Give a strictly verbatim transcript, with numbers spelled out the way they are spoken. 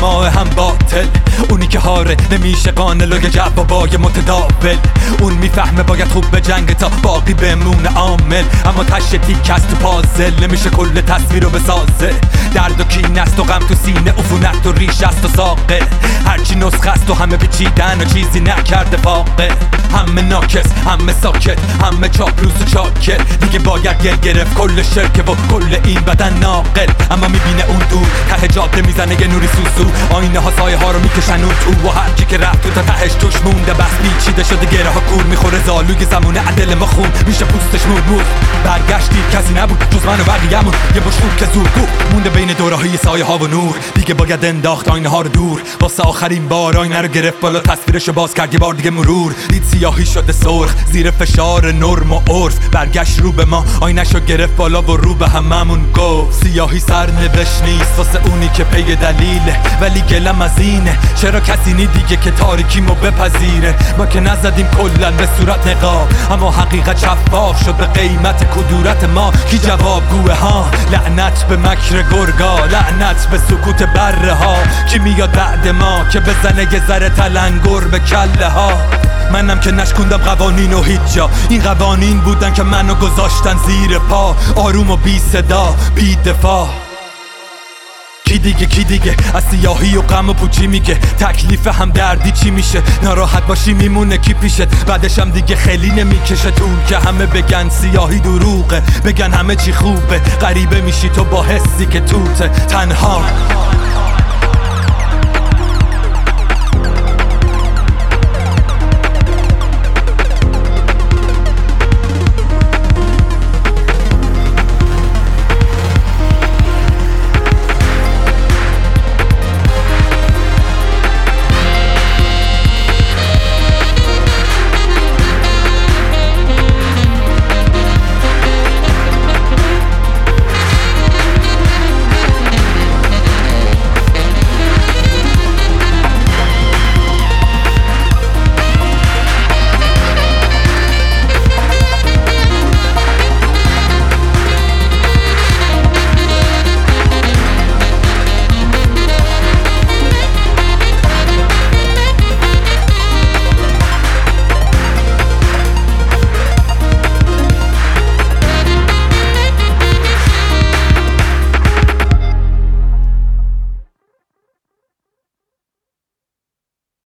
ماه هم باطل، اونی که هاره نمیشه قانل و جوابای متداول. اون میفهمه باید خوب به جنگ تا باقی بمونه عامل، اما تش تیک از تو پازل نمیشه کل تصویر رو بسازه. درد و کین است و غم تو سینه، عفونت و ریش است و ساقه. هرچی نسخه است و همه پیچیدن و چیزی نکرده واقع. همه ناکس، همه ساکت، همه چاپلوس و چاکت. دیگه باید گل گرفت کل شرکه و کل این بدن ناقل. اما میبینه اون دور ته جاده میزنه یه نوری سوسو، آینه ها سایه ها رو میکشن اون تو. و هر کی که رفت تو تا تهش توش مونده، بس پیچیده شده گره ها کور میخوره. زالوی زمونه عدل ما خون میشه پوستش مور مور. برگشتید کسی نبود جز من و بقیه‌مون، یه بشور که زور گو مونده بین دوره‌های سایه ها و نور. دیگه باید انداخت آینه ها رو دور، واسه آخرین بار آینه رو گرفت بالا، تصویرشو باز کرد یه بار دیگه مرور. دید سیاهی شده سرخ زیر فشار نرم و عرف، برگشت رو به ما آینه‌شو گرفت بالا و رو به هممون گفت سیاهی سرنوشت نیست واسه اونی که پی دلیله، ولی گلم از اینه چرا کسی نی دیگه که تاریکیمو بپذیره. ما که نزدیم کلن به صورت نقاب، اما حقیقت شفاف شد به قیمت کدورت ما. کی جواب گوه ها؟ لعنت به مکر گرگا، لعنت به سکوت بره ها. کی میاد بعد ما که بزنه یه ذره تلنگر به کله ها؟ منم که نشکوندم قوانین و هیچ جا، این قوانین بودن که منو گذاشتن زیر پا. آروم و بی صدا بی دفاع. کی دیگه کی دیگه از سیاهی و غم و پوچی میگه تکلیف هم دردی چی میشه؟ ناراحت باشی میمونه کی پیشت؟ بعدش هم دیگه خیلی نمیکشه طول که همه بگن سیاهی دروغه، بگن همه چی خوبه. غریبه میشی تو با حسی که توته تنها.